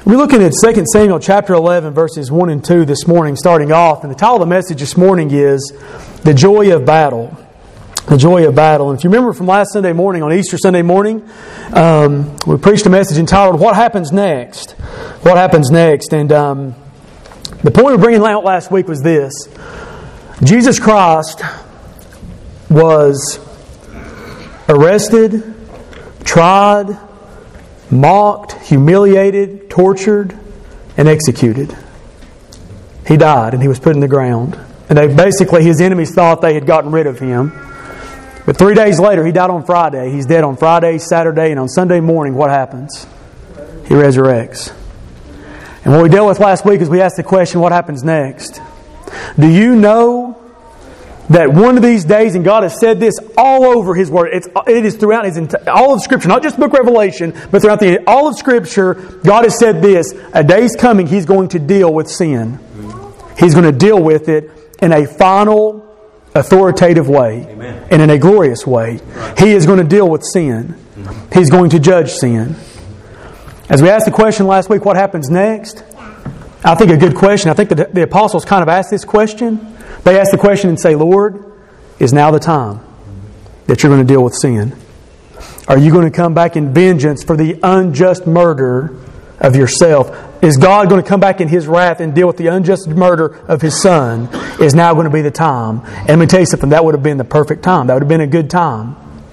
We're looking at 2 Samuel chapter 11, verses 1 and 2 this morning, starting off. And the title of the message this morning is The Joy of Battle. The Joy of Battle. And if you remember from last Sunday morning, on Easter Sunday morning, we preached a message entitled, What Happens Next? What Happens Next? And the point we're bringing out last week was this. Jesus Christ was arrested, tried, mocked, humiliated, tortured, and executed. He died and he was put in the ground. And his enemies thought they had gotten rid of him. But 3 days later, he died on Friday. He's dead on Friday, Saturday, and on Sunday morning, what happens? He resurrects. And what we dealt with last week is we asked the question, what happens next? Do you know that one of these days, and God has said this all over His Word, it is throughout all of Scripture, not just the book of Revelation, but throughout all of Scripture, God has said this, a day's coming, He's going to deal with sin. He's going to deal with it in a final, authoritative way. Amen. And in a glorious way. He is going to deal with sin. He's going to judge sin. As we asked the question last week, what happens next? I think a good question. I think the apostles kind of asked this question. They ask the question and say, Lord, is now the time that you're going to deal with sin? Are you going to come back in vengeance for the unjust murder of yourself? Is God going to come back in His wrath and deal with the unjust murder of His Son? Is now going to be the time. And let me tell you something, that would have been the perfect time. That would have been a good time.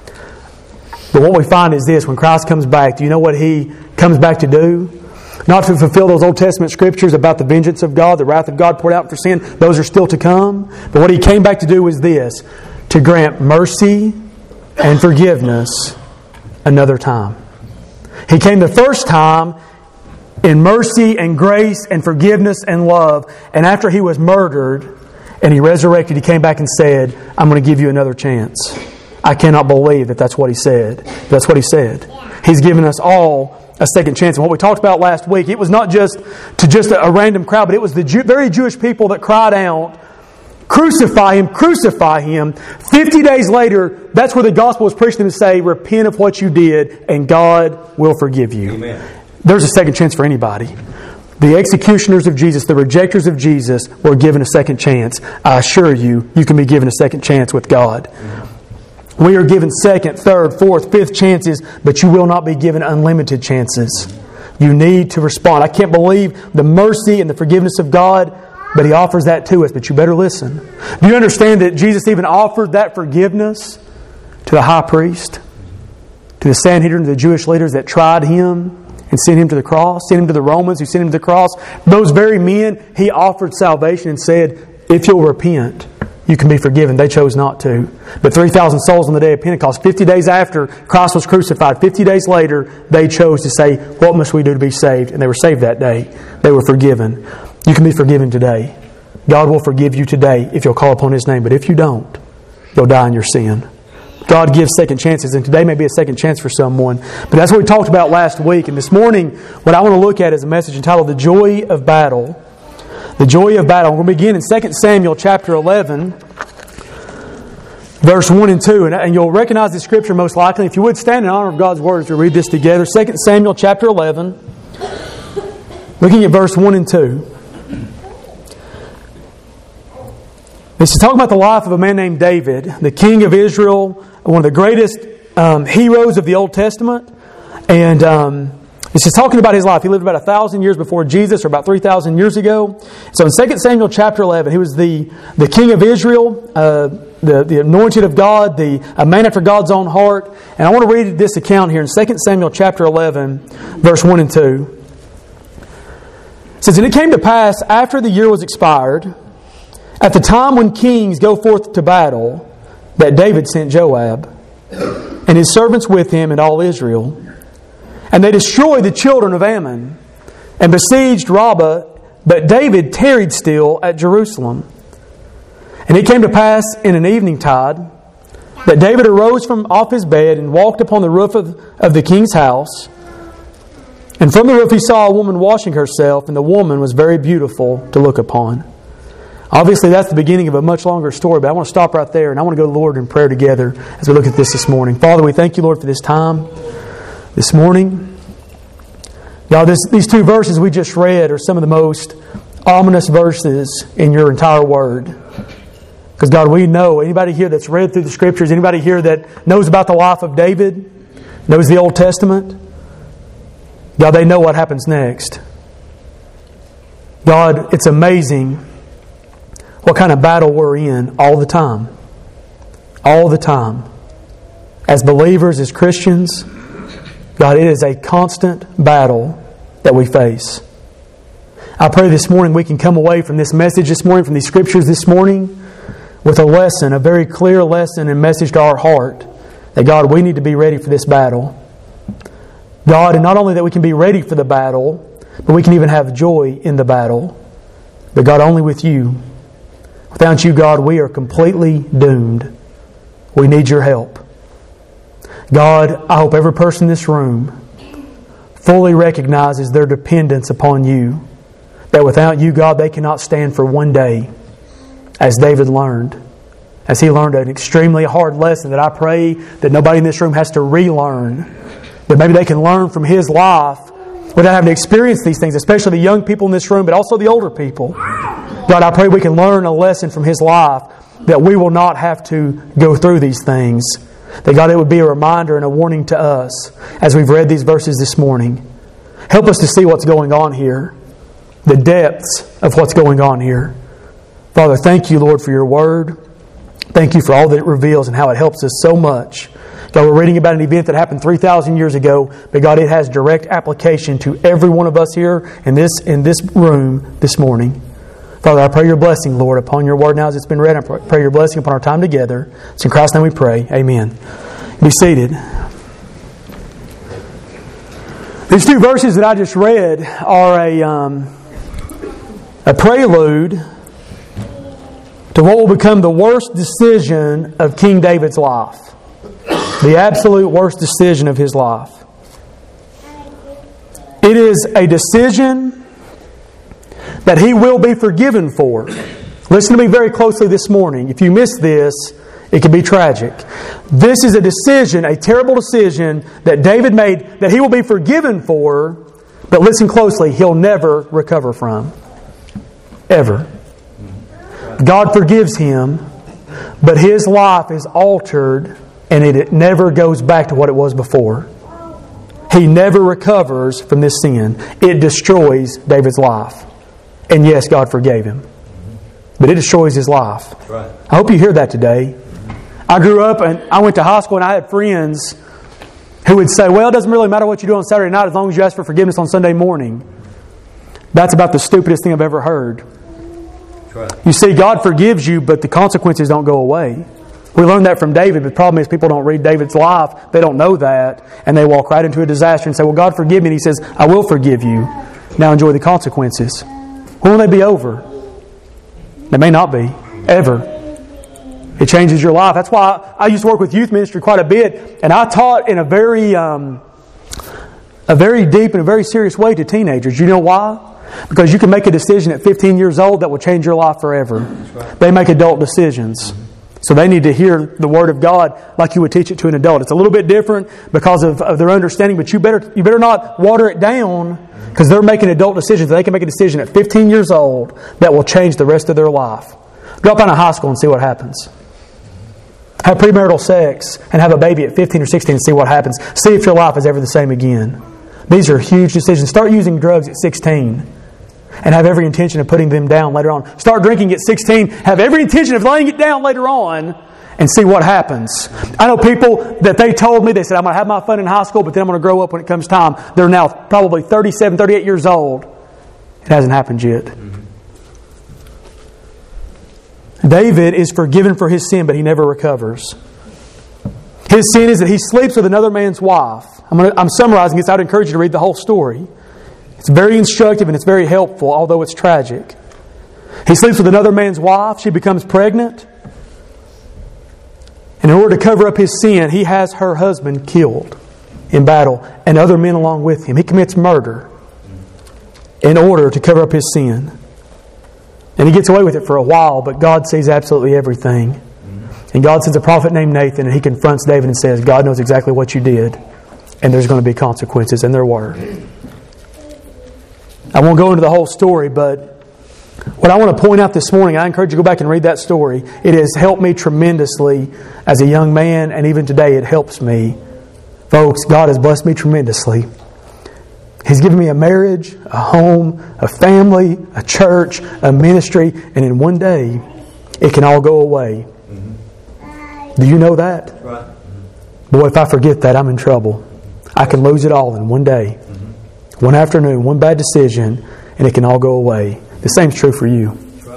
But what we find is this, when Christ comes back, do you know what He comes back to do? Not to fulfill those Old Testament scriptures about the vengeance of God, the wrath of God poured out for sin. Those are still to come. But what He came back to do was this, to grant mercy and forgiveness another time. He came the first time in mercy and grace and forgiveness and love. And after He was murdered and He resurrected, He came back and said, I'm going to give you another chance. I cannot believe that that's what He said. That's what He said. He's given us all a second chance. And what we talked about last week, it was not just a random crowd, but it was the very Jewish people that cried out, crucify Him, crucify Him. 50 days later, that's where the gospel was preached to them to say, repent of what you did and God will forgive you. Amen. There's a second chance for anybody. The executioners of Jesus, the rejectors of Jesus were given a second chance. I assure you, you can be given a second chance with God. Amen. We are given second, third, fourth, fifth chances, but you will not be given unlimited chances. You need to respond. I can't believe the mercy and the forgiveness of God, but He offers that to us, but you better listen. Do you understand that Jesus even offered that forgiveness to the high priest, to the Sanhedrin, to the Jewish leaders that tried Him and sent Him to the cross, sent Him to the Romans who sent Him to the cross? Those very men, He offered salvation and said, if you'll repent, you can be forgiven. They chose not to. But 3,000 souls on the day of Pentecost, 50 days after Christ was crucified, 50 days later, they chose to say, what must we do to be saved? And they were saved that day. They were forgiven. You can be forgiven today. God will forgive you today if you'll call upon His name. But if you don't, you'll die in your sin. God gives second chances, and today may be a second chance for someone. But that's what we talked about last week. And this morning, what I want to look at is a message entitled, The Joy of Battle. The Joy of Battle. We're going to begin in 2 Samuel chapter 11, verse 1 and 2. And you'll recognize the scripture most likely. If you would stand in honor of God's Word as we read this together. 2 Samuel chapter 11, looking at verse 1 and 2. This is talking about the life of a man named David, the king of Israel, one of the greatest heroes of the Old Testament. And this is talking about his life. He lived about 1,000 years before Jesus, or about 3,000 years ago. So in 2 Samuel chapter 11, he was the king of Israel, the anointed of God, a man after God's own heart. And I want to read this account here in 2 Samuel chapter 11, verse 1 and 2. It says, And it came to pass, after the year was expired, at the time when kings go forth to battle, that David sent Joab, and his servants with him, and all Israel. And they destroyed the children of Ammon, and besieged Rabbah, but David tarried still at Jerusalem. And it came to pass in an eventide that David arose from off his bed and walked upon the roof of the king's house. And from the roof he saw a woman washing herself, and the woman was very beautiful to look upon. Obviously, that's the beginning of a much longer story, but I want to stop right there, and I want to go to the Lord in prayer together as we look at this morning. Father, we thank You, Lord, for this time this morning. God, these two verses we just read are some of the most ominous verses in your entire Word. Because God, we know, anybody here that's read through the Scriptures, anybody here that knows about the life of David, knows the Old Testament, God, they know what happens next. God, it's amazing what kind of battle we're in all the time. All the time. As believers, as Christians, God, it is a constant battle that we face. I pray this morning we can come away from this message this morning, from these Scriptures this morning, with a lesson, a very clear lesson and message to our heart, that God, we need to be ready for this battle. God, and not only that we can be ready for the battle, but we can even have joy in the battle. But God, only with You. Without You, God, we are completely doomed. We need Your help. God, I hope every person in this room fully recognizes their dependence upon You. That without You, God, they cannot stand for one day, as David learned. As he learned an extremely hard lesson that I pray that nobody in this room has to relearn. That maybe they can learn from his life without having to experience these things, especially the young people in this room, but also the older people. God, I pray we can learn a lesson from his life that we will not have to go through these things. That, God, it would be a reminder and a warning to us as we've read these verses this morning. Help us to see what's going on here, the depths of what's going on here. Father, thank You, Lord, for Your Word. Thank You for all that it reveals and how it helps us so much. God, we're reading about an event that happened 3,000 years ago, but God, it has direct application to every one of us here in this room this morning. Father, I pray Your blessing, Lord, upon Your Word now as it's been read. I pray Your blessing upon our time together. It's in Christ's name we pray. Amen. Be seated. These two verses that I just read are a prelude to what will become the worst decision of King David's life. The absolute worst decision of his life. It is a decision that he will be forgiven for. Listen to me very closely this morning. If you miss this, it can be tragic. This is a decision, a terrible decision that David made that he will be forgiven for, but listen closely, he'll never recover from. Ever. God forgives him, but his life is altered and it never goes back to what it was before. He never recovers from this sin. It destroys David's life. And yes, God forgave him. But it destroys his life. Right. I hope you hear that today. I grew up and I went to high school and I had friends who would say, well, it doesn't really matter what you do on Saturday night as long as you ask for forgiveness on Sunday morning. That's about the stupidest thing I've ever heard. Right. You see, God forgives you, but the consequences don't go away. We learned that from David, but the problem is people don't read David's life. They don't know that. And they walk right into a disaster and say, well, God forgive me. And He says, I will forgive you. Now enjoy the consequences. When will they be over? They may not be. Ever. It changes your life. That's why I used to work with youth ministry quite a bit. And I taught in a very deep and a very serious way to teenagers. You know why? Because you can make a decision at 15 years old that will change your life forever. Right. They make adult decisions. So they need to hear the Word of God like you would teach it to an adult. It's a little bit different because of their understanding, but you better not water it down because they're making adult decisions. They can make a decision at 15 years old that will change the rest of their life. Go up out of high school and see what happens. Have premarital sex and have a baby at 15 or 16 and see what happens. See if your life is ever the same again. These are huge decisions. Start using drugs at 16 and have every intention of putting them down later on. Start drinking at 16. Have every intention of laying it down later on and see what happens. I know people that they told me, they said, I'm going to have my fun in high school, but then I'm going to grow up when it comes time. They're now probably 37, 38 years old. It hasn't happened yet. David is forgiven for his sin, but he never recovers. His sin is that he sleeps with another man's wife. I'm summarizing this. I would encourage you to read the whole story. It's very instructive and it's very helpful, although it's tragic. He sleeps with another man's wife. She becomes pregnant. And in order to cover up his sin, he has her husband killed in battle and other men along with him. He commits murder in order to cover up his sin. And he gets away with it for a while, but God sees absolutely everything. And God sends a prophet named Nathan, and he confronts David and says, God knows exactly what you did, and there's going to be consequences, and there were. I won't go into the whole story, but what I want to point out this morning, I encourage you to go back and read that story. It has helped me tremendously as a young man, and even today it helps me. Folks, God has blessed me tremendously. He's given me a marriage, a home, a family, a church, a ministry, and in one day, it can all go away. Do you know that? Right. Boy, if I forget that, I'm in trouble. I can lose it all in one day. One afternoon, one bad decision, and it can all go away. The same is true for you.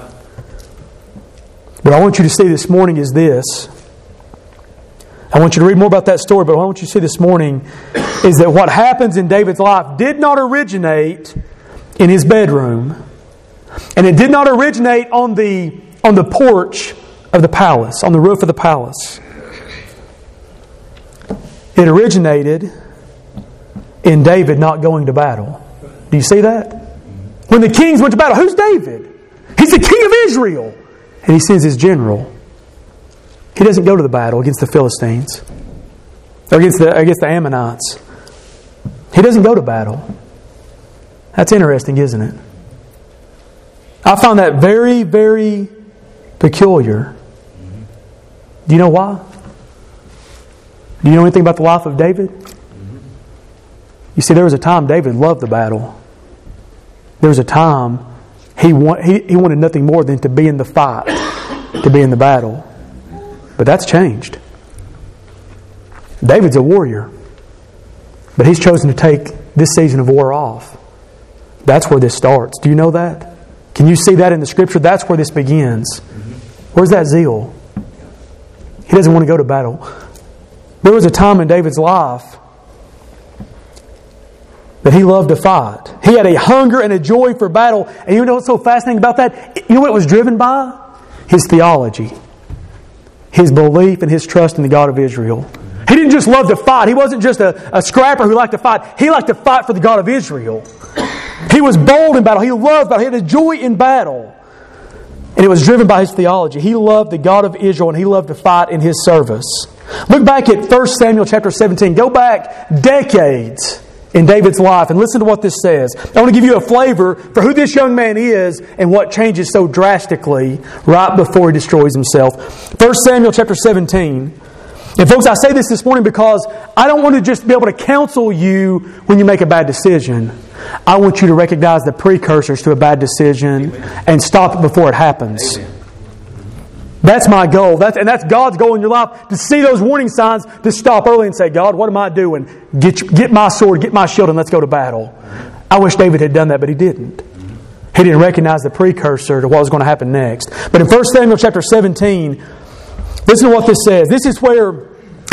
What I want you to see this morning is this. I want you to read more about that story, but what I want you to see this morning is that what happens in David's life did not originate in his bedroom, and it did not originate on the porch of the palace, on the roof of the palace. It originated in David not going to battle. Do you see that? When the kings went to battle, who's David? He's the king of Israel. And he sends his general. He doesn't go to the battle against the Philistines or against the Ammonites. He doesn't go to battle. That's interesting, isn't it? I found that very, very peculiar. Do you know why? Do you know anything about the life of David? You see, there was a time David loved the battle. There was a time he wanted nothing more than to be in the fight, to be in the battle. But that's changed. David's a warrior. But he's chosen to take this season of war off. That's where this starts. Do you know that? Can you see that in the Scripture? That's where this begins. Where's that zeal? He doesn't want to go to battle. There was a time in David's life that he loved to fight. He had a hunger and a joy for battle. And you know what's so fascinating about that? You know what it was driven by? His theology. His belief and his trust in the God of Israel. He didn't just love to fight. He wasn't just a scrapper who liked to fight. He liked to fight for the God of Israel. He was bold in battle. He loved battle. He had a joy in battle. And it was driven by his theology. He loved the God of Israel and he loved to fight in His service. Look back at 1 Samuel chapter 17. Go back decades in David's life and listen to what this says. I want to give you a flavor for who this young man is and what changes so drastically right before he destroys himself. 1 Samuel chapter 17. And folks, I say this morning because I don't want to just be able to counsel you when you make a bad decision. I want you to recognize the precursors to a bad decision and stop it before it happens. Amen. That's my goal. That's God's goal in your life, to see those warning signs, to stop early and say, God, what am I doing? Get my sword, get my shield, and let's go to battle. I wish David had done that, but he didn't. He didn't recognize the precursor to what was going to happen next. But in 1 Samuel chapter 17, listen to what this says. This is where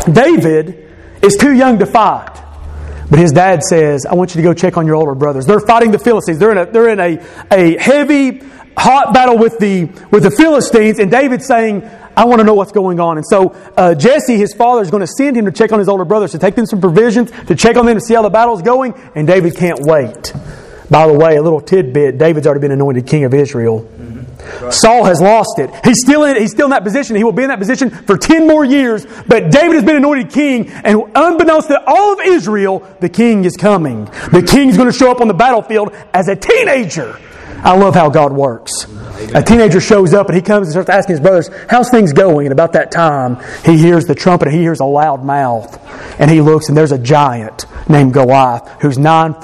David is too young to fight. But his dad says, I want you to go check on your older brothers. They're fighting the Philistines. They're in a heavy, hot battle with the Philistines. And David's saying, I want to know what's going on. And so Jesse, his father, is going to send him to check on his older brothers, to take them some provisions, to check on them to see how the battle's going. And David can't wait. By the way, a little tidbit, David's already been anointed king of Israel. Right. Saul has lost it. He's still in that position. He will be in that position for 10 more years. But David has been anointed king, and unbeknownst to all of Israel, the king is coming. The king is going to show up on the battlefield as a teenager. I love how God works. A teenager shows up and he comes and starts asking his brothers, how's things going? And about that time, he hears the trumpet and he hears a loud mouth. And he looks and there's a giant named Goliath who's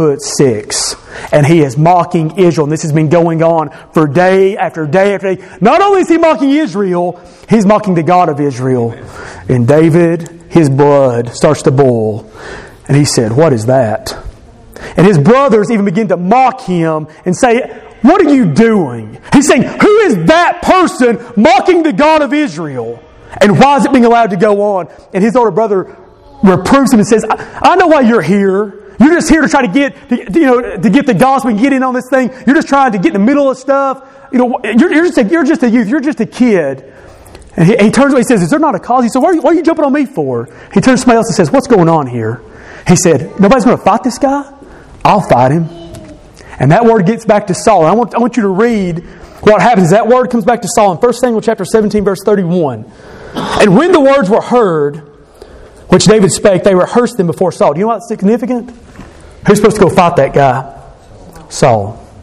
9'6". And he is mocking Israel. And this has been going on for day after day after day. Not only is he mocking Israel, he's mocking the God of Israel. And David, his blood starts to boil. And he said, what is that? And his brothers even begin to mock him and say, what are you doing? He's saying, who is that person mocking the God of Israel? And why is it being allowed to go on? And his older brother reproves him and says, I know why you're here. You're just here to try to get the gospel and get in on this thing. You're just trying to get in the middle of stuff. You're just a youth. You're just a kid. And he turns away and says, is there not a cause? He said, why are you jumping on me for? He turns to somebody else and says, what's going on here? He said, nobody's going to fight this guy? I'll fight him. And that word gets back to Saul. I want you to read what happens. That word comes back to Saul in 1 Samuel chapter 17, verse 31. And when the words were heard, which David spake, they rehearsed them before Saul. Do you know what's significant? Who's supposed to go fight that guy? Saul.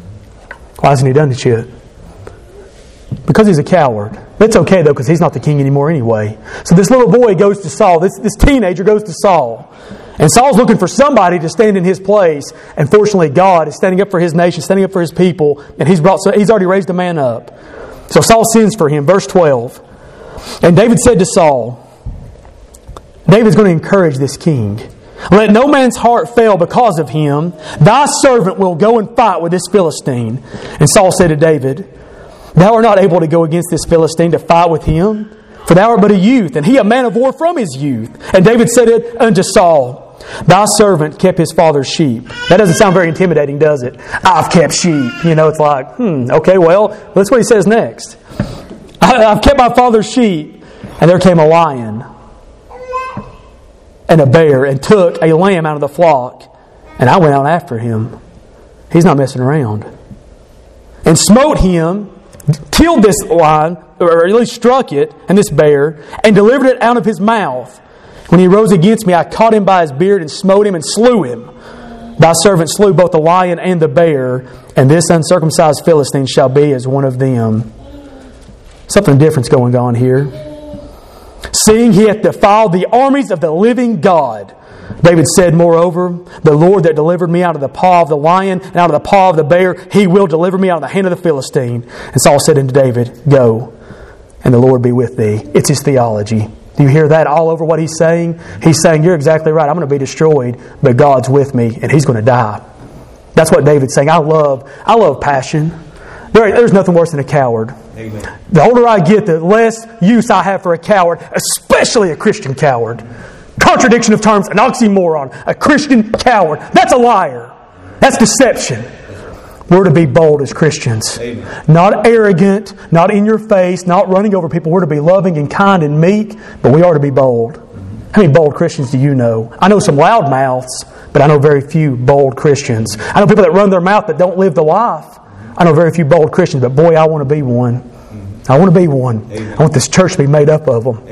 Why hasn't he done it yet? Because he's a coward. That's okay, though, because he's not the king anymore anyway. So this little boy goes to Saul. This teenager goes to Saul. And Saul's looking for somebody to stand in his place. And fortunately, God is standing up for his nation, standing up for his people. And he's already raised a man up. So Saul sends for him. Verse 12. And David said to Saul, David's going to encourage this king. Let no man's heart fail because of him. Thy servant will go and fight with this Philistine. And Saul said to David, Thou art not able to go against this Philistine to fight with him, for thou art but a youth, and he a man of war from his youth. And David said it unto Saul, Thy servant kept his father's sheep. That doesn't sound very intimidating, does it? I've kept sheep. It's like, okay, well, that's what he says next. I've kept my father's sheep. And there came a lion and a bear and took a lamb out of the flock. And I went out after him. He's not messing around. And smote him, killed this lion, or at least struck it, and this bear, and delivered it out of his mouth. When he rose against me, I caught him by his beard and smote him and slew him. Thy servant slew both the lion and the bear, and this uncircumcised Philistine shall be as one of them. Something different's going on here. Seeing he hath defiled the armies of the living God. David said, moreover, the Lord that delivered me out of the paw of the lion and out of the paw of the bear, he will deliver me out of the hand of the Philistine. And Saul said unto David, Go, and the Lord be with thee. It's his theology. Do you hear that all over what he's saying? He's saying, you're exactly right. I'm going to be destroyed, but God's with me, and he's going to die. That's what David's saying. I love passion. There's nothing worse than a coward. Amen. The older I get, the less use I have for a coward, especially a Christian coward. Contradiction of terms, an oxymoron, a Christian coward. That's a liar. That's deception. We're to be bold as Christians. Amen. Not arrogant, not in your face, not running over people. We're to be loving and kind and meek, but we are to be bold. How many bold Christians do you know? I know some loud mouths, but I know very few bold Christians. I know people that run their mouth but don't live the life. I know very few bold Christians, but boy, I want to be one. I want to be one. Amen. I want this church to be made up of them.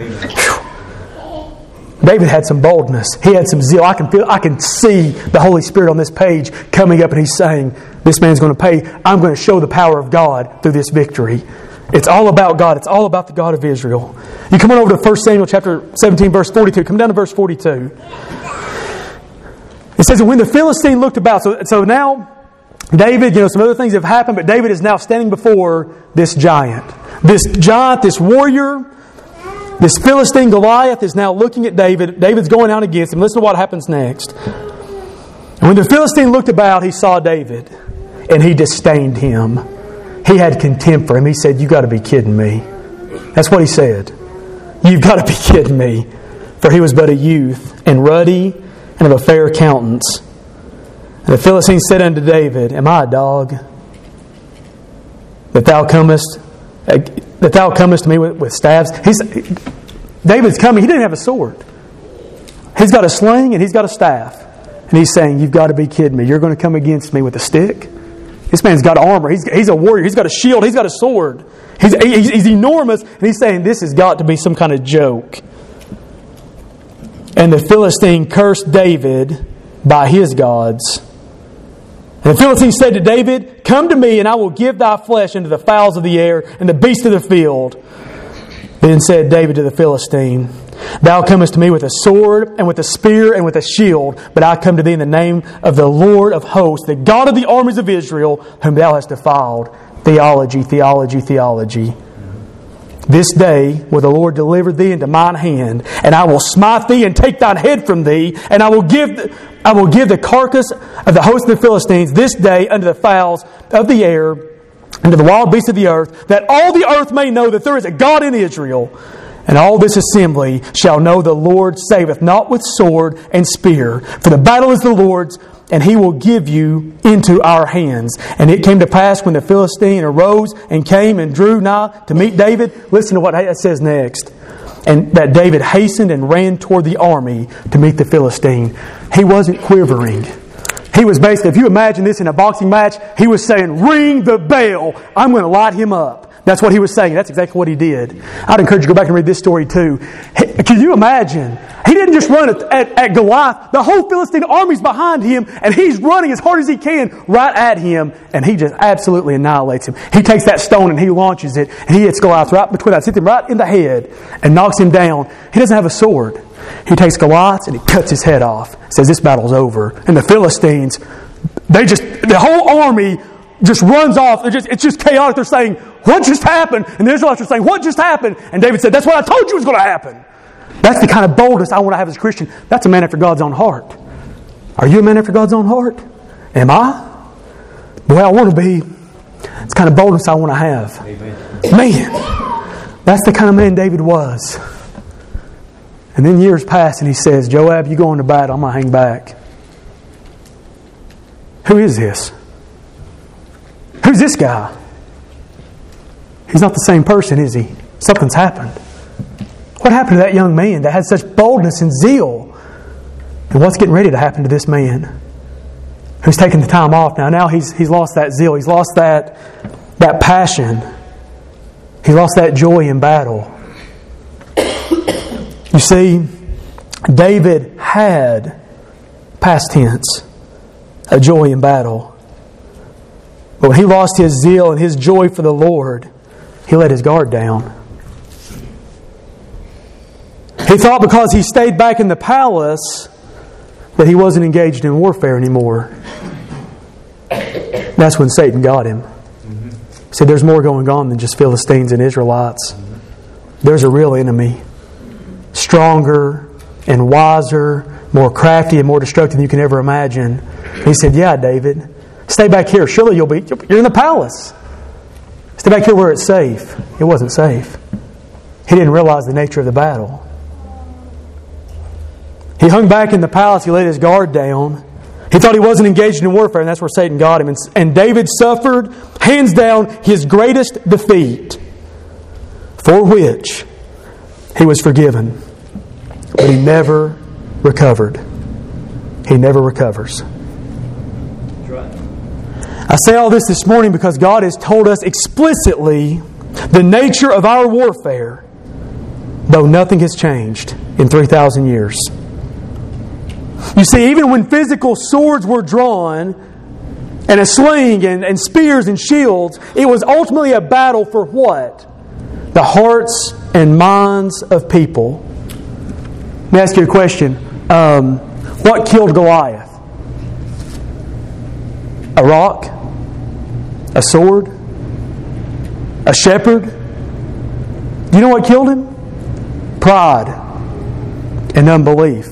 David had some boldness. He had some zeal. I can see the Holy Spirit on this page coming up, and he's saying, this man's going to pay. I'm going to show the power of God through this victory. It's all about God. It's all about the God of Israel. You come on over to 1 Samuel chapter 17, verse 42. Come down to verse 42. It says, when the Philistine looked about, so now David, some other things have happened, but David is now standing before this giant. This giant, this warrior, this Philistine Goliath is now looking at David. David's going out against him. Listen to what happens next. And when the Philistine looked about, he saw David, and he disdained him. He had contempt for him. He said, "You got to be kidding me." That's what he said. "You've got to be kidding me." For he was but a youth, and ruddy, and of a fair countenance. And the Philistine said unto David, "Am I a dog, that thou comest to me with staves?" David's coming. He didn't have a sword. He's got a sling and he's got a staff. And he's saying, "You've got to be kidding me. You're going to come against me with a stick?" This man's got armor. He's a warrior. He's got a shield. He's got a sword. He's enormous. And he's saying, this has got to be some kind of joke. And the Philistine cursed David by his gods. And the Philistine said to David, "Come to me, and I will give thy flesh unto the fowls of the air and the beasts of the field." Then said David to the Philistine, "Thou comest to me with a sword, and with a spear, and with a shield, but I come to thee in the name of the Lord of hosts, the God of the armies of Israel, whom thou hast defiled." Theology, theology, theology. "This day will the Lord deliver thee into mine hand, and I will smite thee and take thine head from thee, and I will give the carcass of the host of the Philistines this day unto the fowls of the air, and to the wild beasts of the earth, that all the earth may know that there is a God in Israel. And all this assembly shall know the Lord saveth not with sword and spear, for the battle is the Lord's, and He will give you into our hands." And it came to pass when the Philistine arose and came and drew nigh to meet David. Listen to what it says next. And that David hastened and ran toward the army to meet the Philistine. He wasn't quivering. He was basically, if you imagine this in a boxing match, he was saying, "Ring the bell. I'm going to light him up." That's what he was saying. That's exactly what he did. I'd encourage you to go back and read this story too. Can you imagine? He didn't just run at Goliath. The whole Philistine army's behind him, and he's running as hard as he can right at him, and he just absolutely annihilates him. He takes that stone and he launches it, and he hits Goliath right between that, hits him right in the head, and knocks him down. He doesn't have a sword. He takes Goliath and he cuts his head off. Says this battle's over. And the Philistines, the whole army just runs off. It's just chaotic. They're saying, what just happened? And the Israelites are saying, what just happened? And David said, that's what I told you was going to happen. That's the kind of boldness I want to have as a Christian. That's a man after God's own heart. Are you a man after God's own heart? Am I? Boy, I want to be. It's the kind of boldness I want to have. Amen. Man, that's the kind of man David was. And then years pass and he says, Joab, you go into battle, I'm going to hang back. Who is this? Who's this guy? He's not the same person, is he? Something's happened. What happened to that young man that had such boldness and zeal? And what's getting ready to happen to this man who's taking the time off now? Now he's lost that zeal. He's lost that passion. He lost that joy in battle. You see, David had, past tense, a joy in battle. But when he lost his zeal and his joy for the Lord, he let his guard down. He thought because he stayed back in the palace that he wasn't engaged in warfare anymore. That's when Satan got him. He said, there's more going on than just Philistines and Israelites. There's a real enemy. Stronger and wiser, more crafty and more destructive than you can ever imagine. He said, yeah, David, stay back here. Surely you're in the palace. Stay back here where it's safe. It wasn't safe. He didn't realize the nature of the battle. He hung back in the palace. He let his guard down. He thought he wasn't engaged in warfare, and that's where Satan got him. And David suffered, hands down, his greatest defeat, for which he was forgiven. But he never recovered. He never recovers. I say all this morning because God has told us explicitly the nature of our warfare, though nothing has changed in 3,000 years. You see, even when physical swords were drawn, and a sling and spears and shields, it was ultimately a battle for what? The hearts and minds of people. Let me ask you a question. What killed Goliath? A rock? A sword? A shepherd? Do you know what killed him? Pride and unbelief.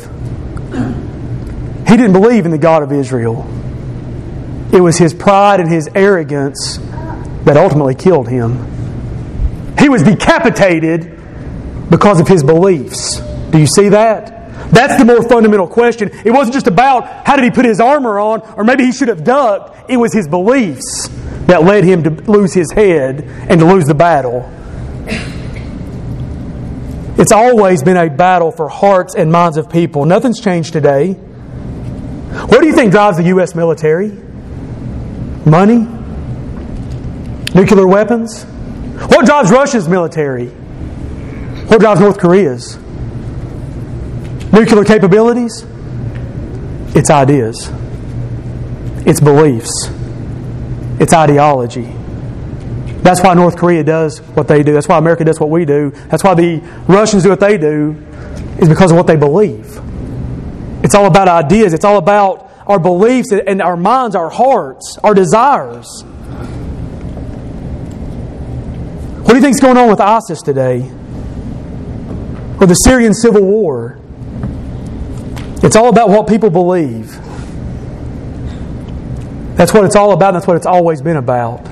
He didn't believe in the God of Israel. It was his pride and his arrogance that ultimately killed him. He was decapitated because of his beliefs. Do you see that? That's the more fundamental question. It wasn't just about how did he put his armor on, or maybe he should have ducked. It was his beliefs that led him to lose his head and to lose the battle. It's always been a battle for hearts and minds of people. Nothing's changed today. What do you think drives the U.S. military? Money? Nuclear weapons? What drives Russia's military? What drives North Korea's? Nuclear capabilities? It's ideas. It's beliefs. It's ideology. That's why North Korea does what they do. That's why America does what we do. That's why the Russians do what they do, is because of what they believe. It's all about ideas. It's all about our beliefs and our minds, our hearts, our desires. What do you think is going on with ISIS today? Or the Syrian civil war? It's all about what people believe. That's what it's all about, and that's what it's always been about.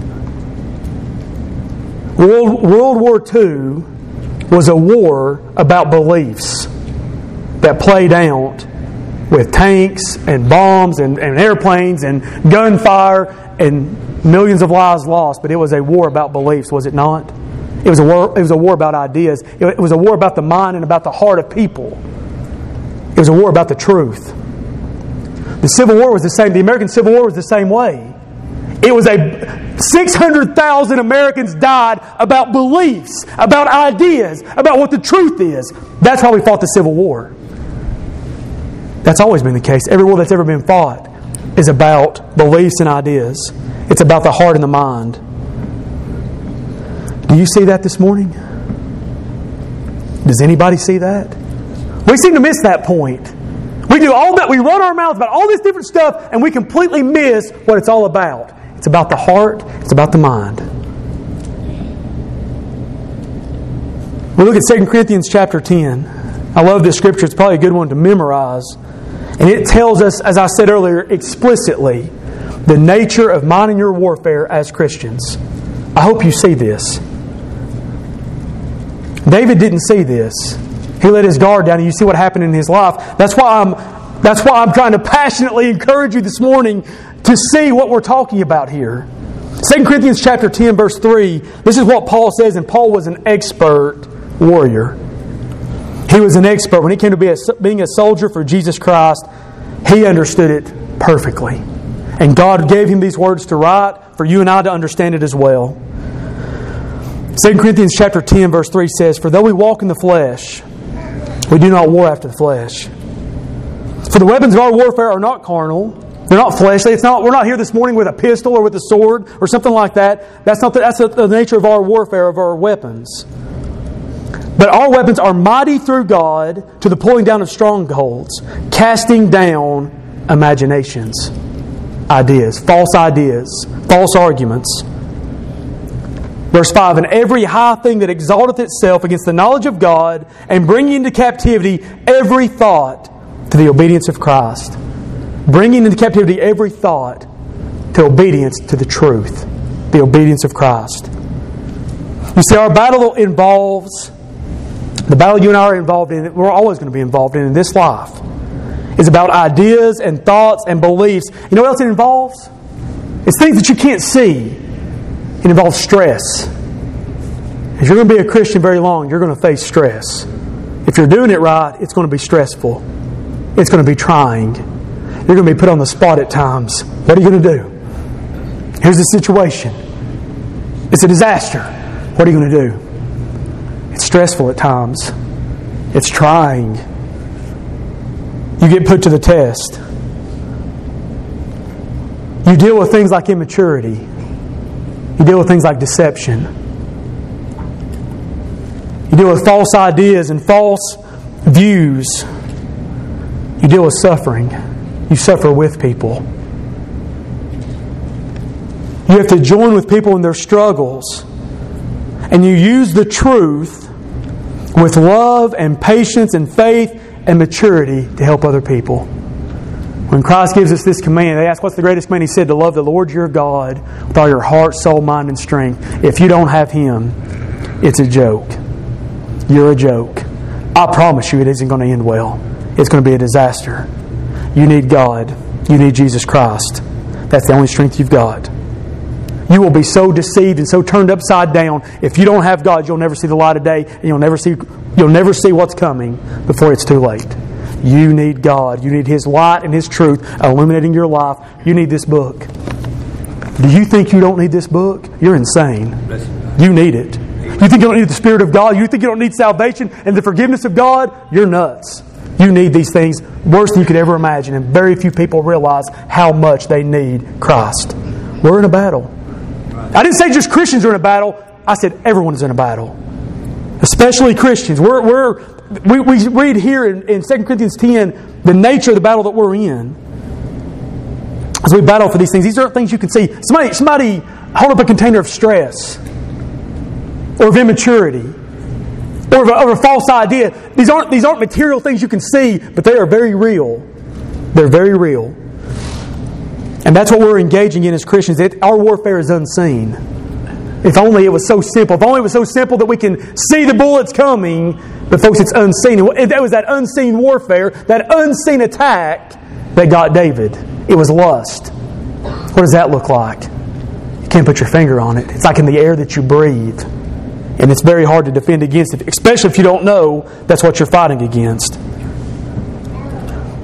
World War II was a war about beliefs that played out with tanks and bombs and airplanes and gunfire and millions of lives lost. But it was a war about beliefs, was it not? It was a war about ideas. It was a war about the mind and about the heart of people. It was a war about the truth. The Civil War was the same. The American Civil War was the same way. It was 600,000 Americans died about beliefs, about ideas, about what the truth is. That's why we fought the Civil War. That's always been the case. Every war that's ever been fought is about beliefs and ideas. It's about the heart and the mind. Do you see that this morning? Does anybody see that? We seem to miss that point. We do all that. We run our mouths about all this different stuff, and we completely miss what it's all about. It's about the heart. It's about the mind. We look at 2 Corinthians chapter 10. I love this scripture. It's probably a good one to memorize. And it tells us, as I said earlier, explicitly, the nature of mine and your warfare as Christians. I hope you see this. David didn't see this. He let his guard down, and you see what happened in his life. That's why I'm trying to passionately encourage you this morning to see what we're talking about here. 2 Corinthians chapter 10, verse 3, this is what Paul says, and Paul was an expert warrior. He was an expert. When it came to being a soldier for Jesus Christ, he understood it perfectly. And God gave him these words to write for you and I to understand it as well. 2 Corinthians chapter 10, verse 3 says, "For though we walk in the flesh, we do not war after the flesh. For the weapons of our warfare are not carnal. They're not fleshly. We're not here this morning with a pistol or with a sword or something like that. That's the nature of our warfare, of our weapons. But our weapons are mighty through God to the pulling down of strongholds, casting down imaginations, ideas, false arguments." Verse 5, "And every high thing that exalteth itself against the knowledge of God, and bringing into captivity every thought to the obedience of Christ." Bringing into captivity every thought to obedience to the truth, the obedience of Christ. You see, our battle involves, the battle you and I are involved in, we're always going to be involved in this life, is about ideas and thoughts and beliefs. You know what else it involves? It's things that you can't see. It involves stress. If you're going to be a Christian very long, you're going to face stress. If you're doing it right, it's going to be stressful. It's going to be trying. You're going to be put on the spot at times. What are you going to do? Here's the situation. It's a disaster. What are you going to do? It's stressful at times. It's trying. You get put to the test. You deal with things like immaturity. You deal with things like deception. You deal with false ideas and false views. You deal with suffering. You suffer with people. You have to join with people in their struggles. And you use the truth with love and patience and faith and maturity to help other people. When Christ gives us this command, they ask, what's the greatest command? He said, to love the Lord your God with all your heart, soul, mind, and strength. If you don't have Him, it's a joke. You're a joke. I promise you it isn't going to end well. It's going to be a disaster. You need God. You need Jesus Christ. That's the only strength you've got. You will be so deceived and so turned upside down. If you don't have God, you'll never see the light of day, and you'll never see what's coming before it's too late. You need God. You need His light and His truth illuminating your life. You need this book. Do you think you don't need this book? You're insane. You need it. You think you don't need the Spirit of God? You think you don't need salvation and the forgiveness of God? You're nuts. You need these things worse than you could ever imagine, and very few people realize how much they need Christ. We're in a battle. I didn't say just Christians are in a battle. I said everyone is in a battle. Especially Christians. We read here in 2 Corinthians 10 the nature of the battle that we're in. As we battle for these things, these aren't things you can see. Somebody hold up a container of stress or of immaturity or of a false idea. These aren't material things you can see, but they are very real. They're very real. And that's what we're engaging in as Christians. Our warfare is unseen. If only it was so simple. If only it was so simple that we can see the bullets coming. But folks, it's unseen. It was that unseen warfare, that unseen attack that got David. It was lust. What does that look like? You can't put your finger on it. It's like in the air that you breathe. And it's very hard to defend against it, especially if you don't know that's what you're fighting against.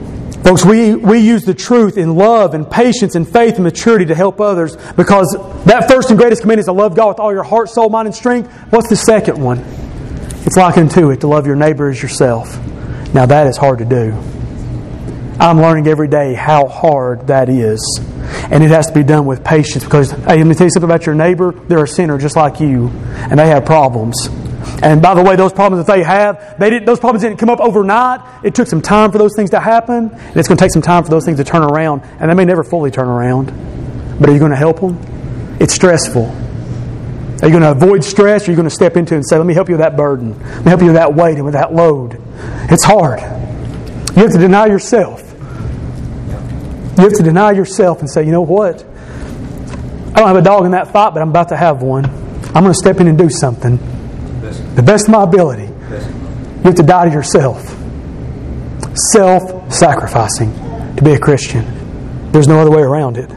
Folks, we use the truth in love and patience and faith and maturity to help others, because that first and greatest commandment is to love God with all your heart, soul, mind, and strength. What's the second one? It's likened to it, to love your neighbor as yourself. Now that is hard to do. I'm learning every day how hard that is. And it has to be done with patience, because, hey, let me tell you something about your neighbor. They're a sinner just like you, and they have problems. And by the way, those problems that they have, those problems didn't come up overnight. It took some time for those things to happen, and it's going to take some time for those things to turn around. And they may never fully turn around. But are you going to help them? It's stressful. Are you going to avoid stress, or are you going to step into it and say, let me help you with that burden. Let me help you with that weight and with that load. It's hard. You have to deny yourself. You have to deny yourself and say, you know what? I don't have a dog in that fight, but I'm about to have one. I'm going to step in and do something. The best of my ability. You have to die to yourself. Self-sacrificing to be a Christian. There's no other way around it.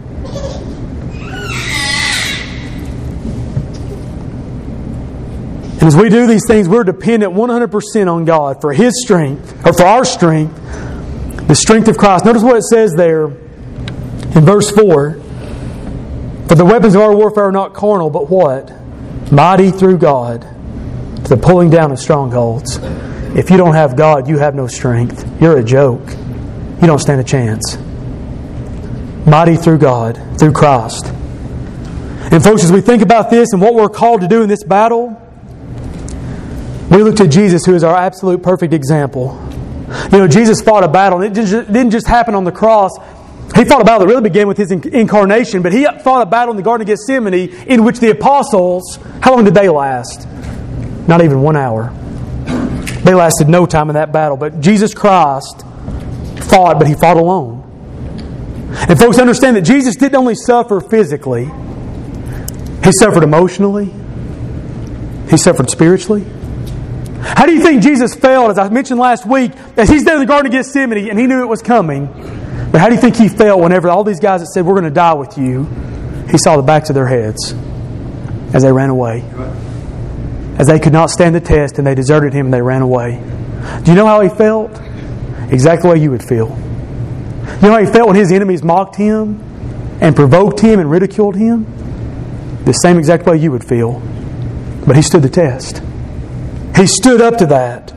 And as we do these things, we're dependent 100% on God for His strength, or for our strength, the strength of Christ. Notice what it says there in verse 4. For the weapons of our warfare are not carnal, but what? Mighty through God to the pulling down of strongholds. If you don't have God, you have no strength. You're a joke. You don't stand a chance. Mighty through God, through Christ. And folks, as we think about this and what we're called to do in this battle, we look to Jesus, who is our absolute perfect example. You know, Jesus fought a battle, and it didn't just happen on the cross. He fought a battle that really began with His incarnation, but He fought a battle in the Garden of Gethsemane in which the apostles, how long did they last? Not even 1 hour. They lasted no time in that battle. But Jesus Christ fought, but He fought alone. And folks, understand that Jesus didn't only suffer physically. He suffered emotionally. He suffered spiritually. How do you think Jesus felt, as I mentioned last week, as He's there in the Garden of Gethsemane and He knew it was coming? But how do you think He felt whenever all these guys that said, we're going to die with you, He saw the backs of their heads as they ran away? As they could not stand the test and they deserted Him and they ran away. Do you know how He felt? Exactly the way you would feel. You know how He felt when His enemies mocked Him and provoked Him and ridiculed Him? The same exact way you would feel. But He stood the test. He stood up to that.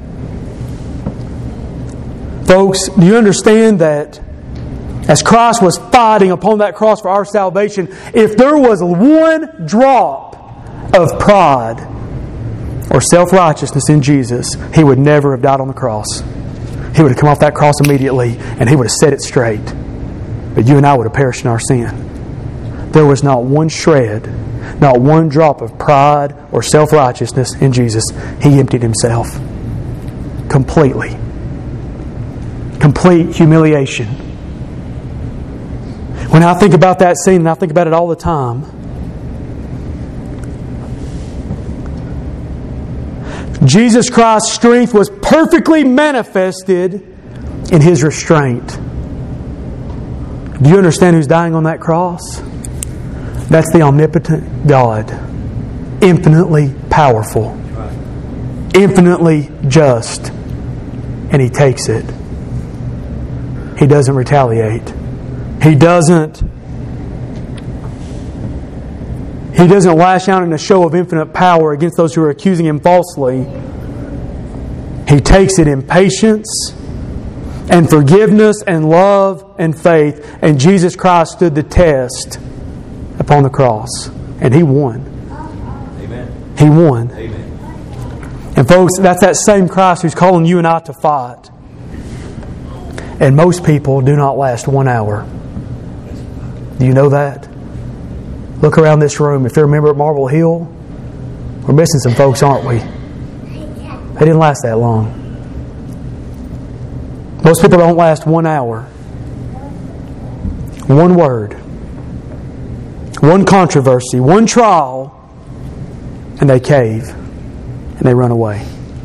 Folks, do you understand that as Christ was fighting upon that cross for our salvation, if there was one drop of pride or self-righteousness in Jesus, He would never have died on the cross. He would have come off that cross immediately and He would have set it straight. But you and I would have perished in our sin. There was not one shred, not one drop of pride or self-righteousness in Jesus. He emptied Himself completely. Complete humiliation. When I think about that scene, and I think about it all the time, Jesus Christ's strength was perfectly manifested in His restraint. Do you understand who's dying on that cross? That's the omnipotent God. Infinitely powerful. Infinitely just. And He takes it. He doesn't retaliate. He doesn't lash out in a show of infinite power against those who are accusing Him falsely. He takes it in patience and forgiveness and love and faith. And Jesus Christ stood the test upon the cross. And He won. Amen. He won. Amen. And folks, that's that same Christ who's calling you and I to fight. And most people do not last 1 hour. Do you know that? Look around this room. If you're a member at Marble Hill, we're missing some folks, aren't we? They didn't last that long. Most people don't last 1 hour. One word. One controversy. One trial. And they cave. And they run away.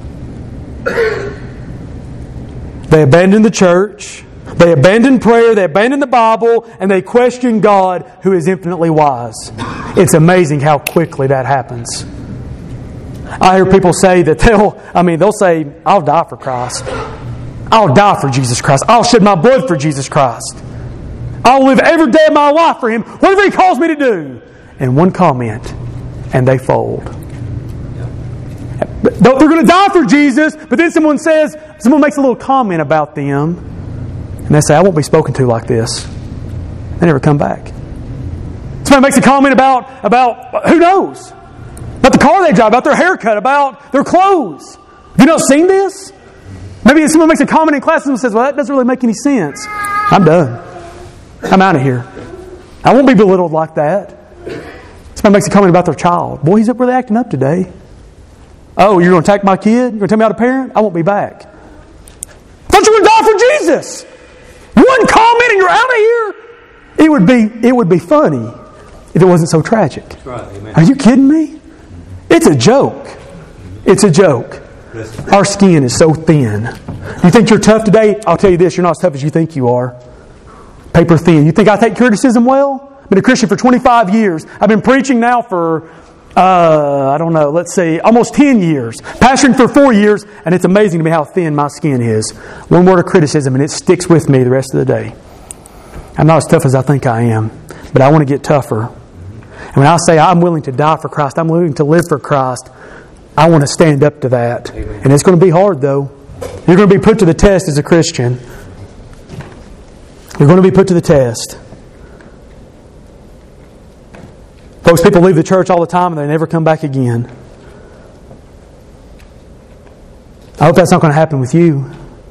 They abandon the church. They abandon prayer. They abandon the Bible. And they question God, who is infinitely wise. It's amazing how quickly that happens. I hear people say that they'll say, I'll die for Christ. I'll die for Jesus Christ. I'll shed my blood for Jesus Christ. I'll live every day of my life for Him, whatever He calls me to do. And one comment, and they fold. They're going to die for Jesus, but then someone makes a little comment about them, and they say, I won't be spoken to like this. They never come back. Somebody makes a comment about who knows? About the car they drive, about their haircut, about their clothes. Have you not seen this? Maybe someone makes a comment in class and says, well, that doesn't really make any sense. I'm done. I'm out of here. I won't be belittled like that. Somebody makes a comment about their child. Boy, he's up really acting up today. Oh, you're going to attack my kid? You're going to tell me how to parent? I won't be back. I thought you were going to die for Jesus. One comment and you're out of here? It would be funny if it wasn't so tragic. That's right, amen. Are you kidding me? It's a joke. It's a joke. Our skin is so thin. You think you're tough today? I'll tell you this, you're not as tough as you think you are. Paper thin. You think I take criticism well? I've been a Christian for 25 years. I've been preaching now for, almost 10 years. Pastoring for 4 years, and it's amazing to me how thin my skin is. One word of criticism, and it sticks with me the rest of the day. I'm not as tough as I think I am, but I want to get tougher. And when I say I'm willing to die for Christ, I'm willing to live for Christ, I want to stand up to that. Amen. And it's going to be hard, though. You're going to be put to the test as a Christian. You're going to be put to the test. Folks, people leave the church all the time and they never come back again. I hope that's not going to happen with you.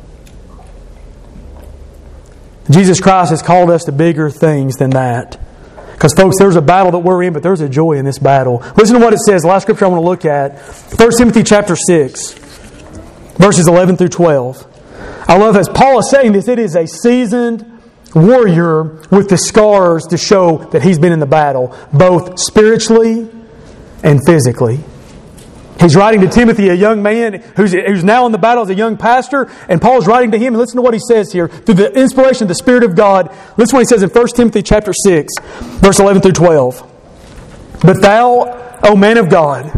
Jesus Christ has called us to bigger things than that. Because, folks, there's a battle that we're in, but there's a joy in this battle. Listen to what it says. The last scripture I want to look at. 1 Timothy chapter 6, verses 11 through 12. I love as Paul is saying this, it is a seasoned warrior with the scars to show that he's been in the battle, both spiritually and physically. He's writing to Timothy, a young man who's now in the battle as a young pastor, and Paul's writing to him, and listen to what he says here. Through the inspiration of the Spirit of God, listen to what he says in 1 Timothy chapter 6, verse 11 through 12. But thou, O man of God,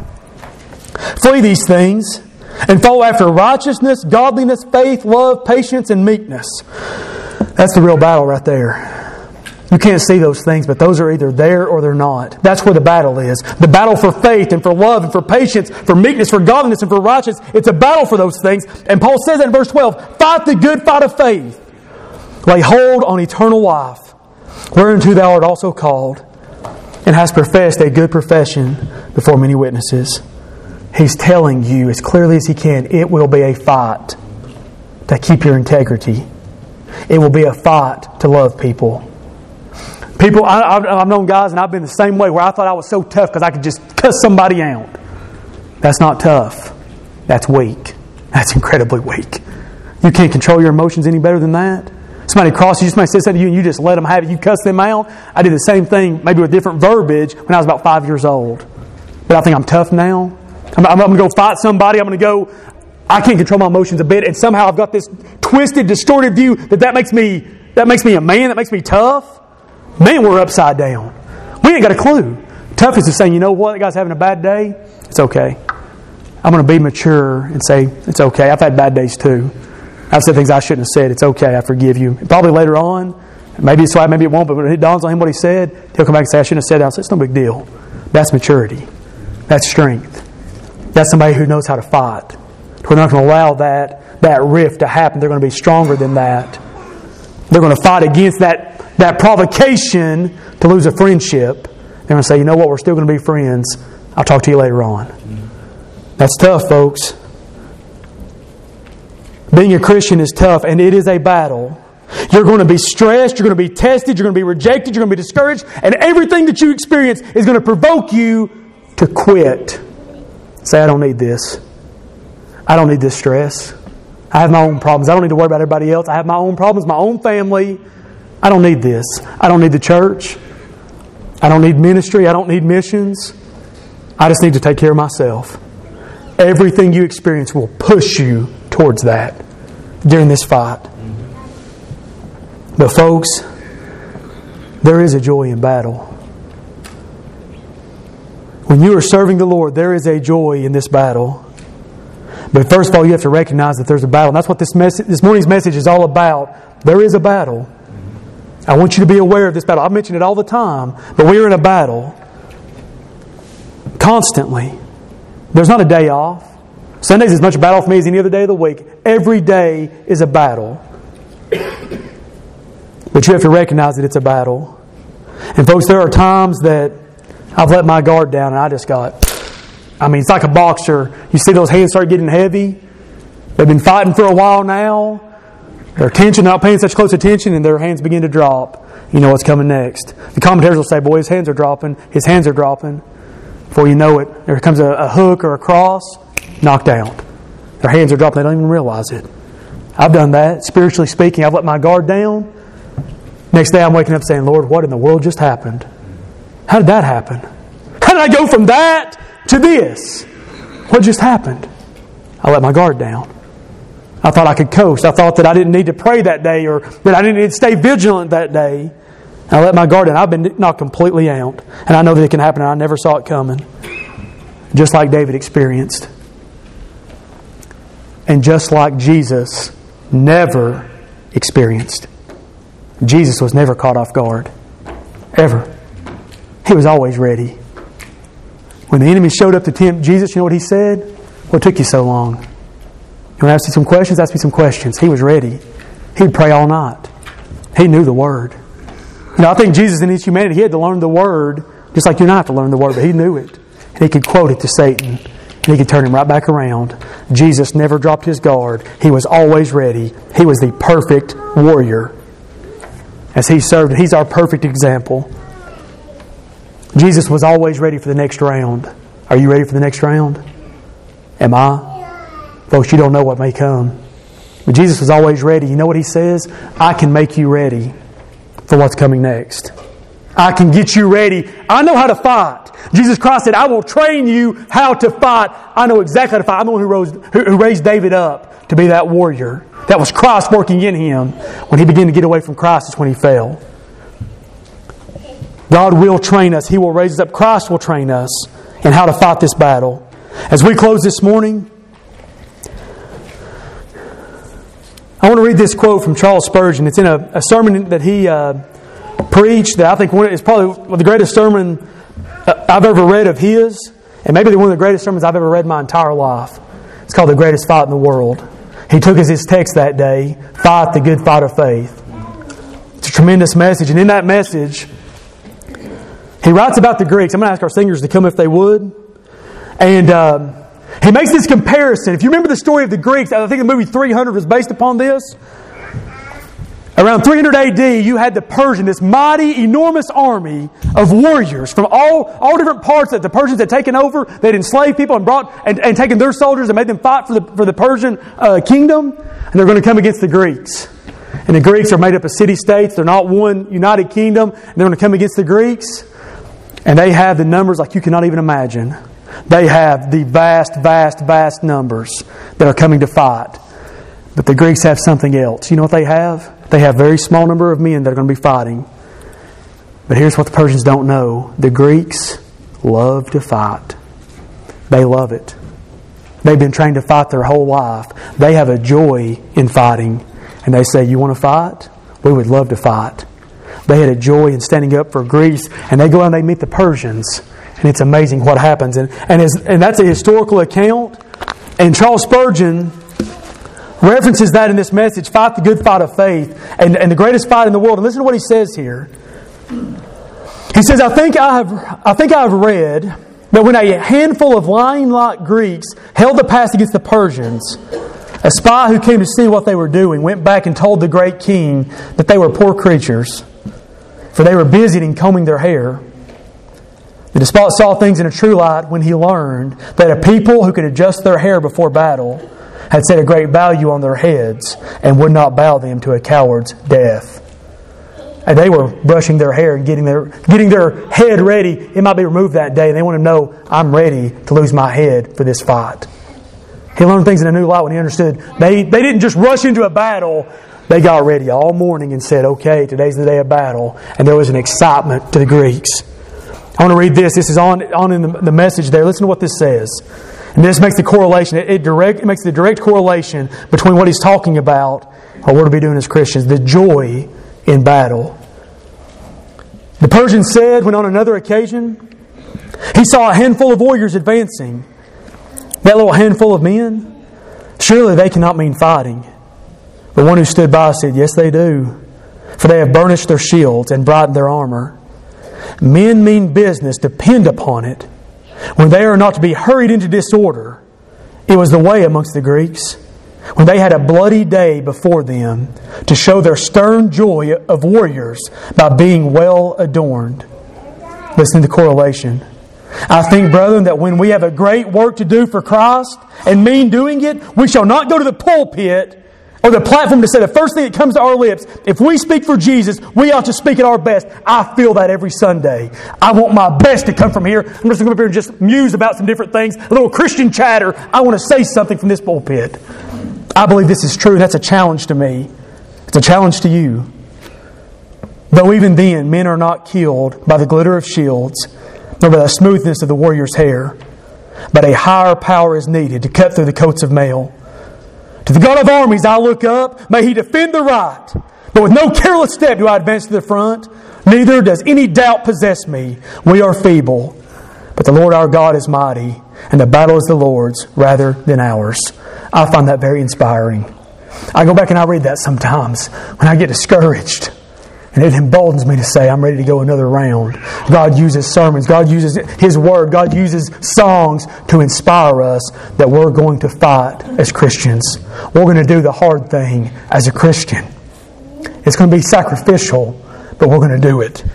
flee these things, and follow after righteousness, godliness, faith, love, patience, and meekness. That's the real battle right there. You can't see those things, but those are either there or they're not. That's where the battle is. The battle for faith and for love and for patience, for meekness, for godliness, and for righteousness. It's a battle for those things. And Paul says that in verse 12, fight the good fight of faith. Lay hold on eternal life, whereunto thou art also called, and hast professed a good profession before many witnesses. He's telling you as clearly as he can, it will be a fight to keep your integrity. It will be a fight to love people. People, I've known guys, and I've been the same way, where I thought I was so tough because I could just cuss somebody out. That's not tough. That's weak. That's incredibly weak. You can't control your emotions any better than that. Somebody crosses you, somebody says something to you, and you just let them have it. You cuss them out. I did the same thing, maybe with different verbiage, when I was about 5 years old. But I think I'm tough now. I'm going to go fight somebody. I'm going to go... I can't control my emotions a bit, and somehow I've got this twisted, distorted view that makes me a man, that makes me tough. Man, we're upside down. We ain't got a clue. Tough is just saying, you know what, that guy's having a bad day. It's okay. I'm going to be mature and say, it's okay. I've had bad days too. I've said things I shouldn't have said. It's okay. I forgive you. Probably later on, maybe it's right, maybe it won't, but when it dawns on him what he said, he'll come back and say, I shouldn't have said that. I'll say, it's no big deal. That's maturity. That's strength. That's somebody who knows how to fight. We're not going to allow that rift to happen. They're going to be stronger than that. They're going to fight against that provocation to lose a friendship. They're going to say, you know what, we're still going to be friends. I'll talk to you later on. That's tough, folks. Being a Christian is tough, and it is a battle. You're going to be stressed, you're going to be tested, you're going to be rejected, you're going to be discouraged, and everything that you experience is going to provoke you to quit. Say, I don't need this. I don't need this stress. I have my own problems. I don't need to worry about everybody else. I have my own problems, my own family. I don't need this. I don't need the church. I don't need ministry. I don't need missions. I just need to take care of myself. Everything you experience will push you towards that during this fight. But folks, there is a joy in battle. When you are serving the Lord, there is a joy in this battle. But first of all, you have to recognize that there's a battle. And that's what this morning's message is all about. There is a battle. I want you to be aware of this battle. I mention it all the time, but we are in a battle. Constantly. There's not a day off. Sunday's as much a battle for me as any other day of the week. Every day is a battle. But you have to recognize that it's a battle. And folks, there are times that I've let my guard down and I just got... it's like a boxer. You see those hands start getting heavy. They've been fighting for a while now. Their tension, not paying such close attention, and their hands begin to drop. You know what's coming next. The commentators will say, boy, his hands are dropping. His hands are dropping. Before you know it, there comes a hook or a cross, knocked out. Their hands are dropping. They don't even realize it. I've done that. Spiritually speaking, I've let my guard down. Next day I'm waking up saying, Lord, what in the world just happened? How did that happen? How did I go from that to this? What just happened? I let my guard down. I thought I could coast. I thought that I didn't need to pray that day or that I didn't need to stay vigilant that day. And I let my guard down. I've been knocked completely out. And I know that it can happen and I never saw it coming. Just like David experienced. And just like Jesus never experienced. Jesus was never caught off guard. Ever. He was always ready. When the enemy showed up to tempt Jesus, you know what he said? What took you so long? You want to ask me some questions? Ask me some questions. He was ready. He'd pray all night. He knew the Word. I think Jesus in his humanity, he had to learn the Word, just like you and I have to learn the Word, but he knew it. And he could quote it to Satan. And he could turn him right back around. Jesus never dropped his guard. He was always ready. He was the perfect warrior. As he served, he's our perfect example. Jesus was always ready for the next round. Are you ready for the next round? Am I? Folks, you don't know what may come. But Jesus was always ready. You know what He says? I can make you ready for what's coming next. I can get you ready. I know how to fight. Jesus Christ said, I will train you how to fight. I know exactly how to fight. I'm the one who raised David up to be that warrior. That was Christ working in him. When he began to get away from Christ, is when he fell. God will train us. He will raise us up. Christ will train us in how to fight this battle. As we close this morning, I want to read this quote from Charles Spurgeon. It's in a sermon that he preached that I think is probably the greatest sermon I've ever read of his, and maybe one of the greatest sermons I've ever read in my entire life. It's called The Greatest Fight in the World. He took as his text that day, fight the good fight of faith. It's a tremendous message, and in that message, he writes about the Greeks. I'm going to ask our singers to come if they would. And he makes this comparison. If you remember the story of the Greeks, I think the movie 300 was based upon this. Around 300 AD, you had the Persian, this mighty, enormous army of warriors from all different parts that the Persians had taken over. They'd enslaved people and brought and taken their soldiers and made them fight for the Persian kingdom. And they're going to come against the Greeks. And the Greeks are made up of city-states. They're not one united kingdom. And they're going to come against the Greeks. And they have the numbers like you cannot even imagine. They have the vast numbers that are coming to fight. But the Greeks have something else. You know what they have? They have a very small number of men that are going to be fighting. But here's what the Persians don't know. The Greeks love to fight. They love it. They've been trained to fight their whole life. They have a joy in fighting. And they say, you want to fight? We would love to fight. They had a joy in standing up for Greece. And they go out and they meet the Persians. And it's amazing what happens. And that's a historical account. And Charles Spurgeon references that in this message, fight the good fight of faith, and the greatest fight in the world. And listen to what he says here. He says, I think I have read that when a handful of lion-like Greeks held the pass against the Persians, a spy who came to see what they were doing went back and told the great king that they were poor creatures, for they were busied in combing their hair. The despot saw things in a true light when he learned that a people who could adjust their hair before battle had set a great value on their heads and would not bow them to a coward's death. And they were brushing their hair and getting their head ready. It might be removed that day. And they want to know, I'm ready to lose my head for this fight. He learned things in a new light when he understood they didn't just rush into a battle. They got ready all morning and said, okay, today's the day of battle. And there was an excitement to the Greeks. I want to read this. This is on in the message there. Listen to what this says. And this makes the correlation. It makes the direct correlation between what he's talking about, or what we're to be doing as Christians, the joy in battle. The Persian said, when on another occasion, he saw a handful of warriors advancing. That little handful of men, surely they cannot mean fighting. But one who stood by said, yes, they do. For they have burnished their shields and brightened their armor. Men mean business, depend upon it. When they are not to be hurried into disorder, it was the way amongst the Greeks. When they had a bloody day before them to show their stern joy of warriors by being well adorned. Listen to the correlation. I think, brethren, that when we have a great work to do for Christ and mean doing it, we shall not go to the pulpit or the platform to say the first thing that comes to our lips. If we speak for Jesus, we ought to speak at our best. I feel that every Sunday. I want my best to come from here. I'm just going to come up here and just muse about some different things. A little Christian chatter. I want to say something from this pulpit. I believe this is true, and that's a challenge to me. It's a challenge to you. Though even then, men are not killed by the glitter of shields, nor by the smoothness of the warrior's hair. But a higher power is needed to cut through the coats of mail. To the God of armies I look up, may He defend the right. But with no careless step do I advance to the front, neither does any doubt possess me. We are feeble, but the Lord our God is mighty, and the battle is the Lord's rather than ours. I find that very inspiring. I go back and I read that sometimes when I get discouraged. And it emboldens me to say, I'm ready to go another round. God uses sermons. God uses His Word. God uses songs to inspire us that we're going to fight as Christians. We're going to do the hard thing as a Christian. It's going to be sacrificial, but we're going to do it.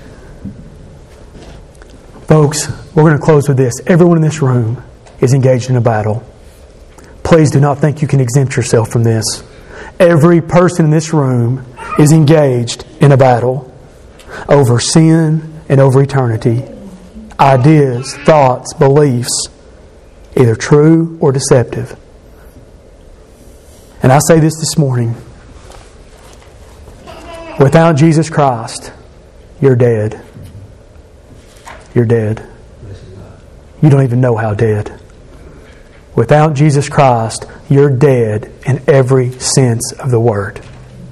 Folks, we're going to close with this. Everyone in this room is engaged in a battle. Please do not think you can exempt yourself from this. Every person in this room is engaged in a battle over sin and over eternity. Ideas, thoughts, beliefs, either true or deceptive. And I say this morning. Without Jesus Christ, you're dead. You're dead. You don't even know how dead. Without Jesus Christ, you're dead in every sense of the word.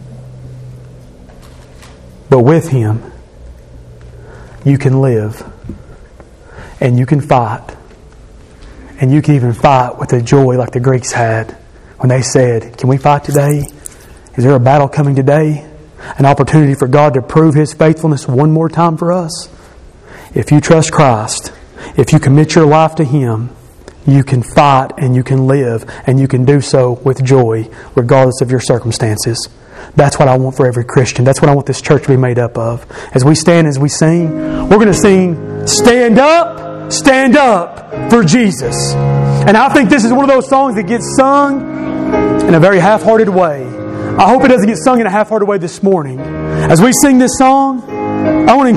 But with Him, you can live. And you can fight. And you can even fight with a joy like the Greeks had when they said, can we fight today? Is there a battle coming today? An opportunity for God to prove His faithfulness one more time for us? If you trust Christ, if you commit your life to Him, you can fight and you can live and you can do so with joy regardless of your circumstances. That's what I want for every Christian. That's what I want this church to be made up of. As we stand, as we sing, we're going to sing, stand up for Jesus. And I think this is one of those songs that gets sung in a very half-hearted way. I hope it doesn't get sung in a half-hearted way this morning. As we sing this song, I want to